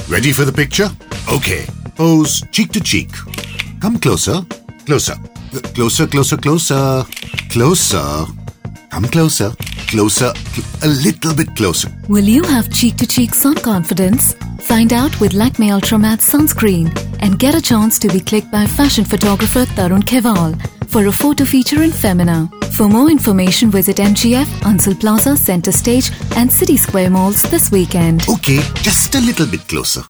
Ready for the picture? Okay. Pose cheek to cheek. Come closer. Closer. Closer, closer, closer. Closer. Come closer. Closer. A little bit closer. Will you have cheek-to-cheek sun confidence? Find out with Lakme Ultra Matte Sunscreen and get a chance to be clicked by fashion photographer Tarun Khewal for a photo feature in Femina. For more information, visit MGF, Ansal Plaza, Center Stage and City Square malls this weekend. Okay, just a little bit closer.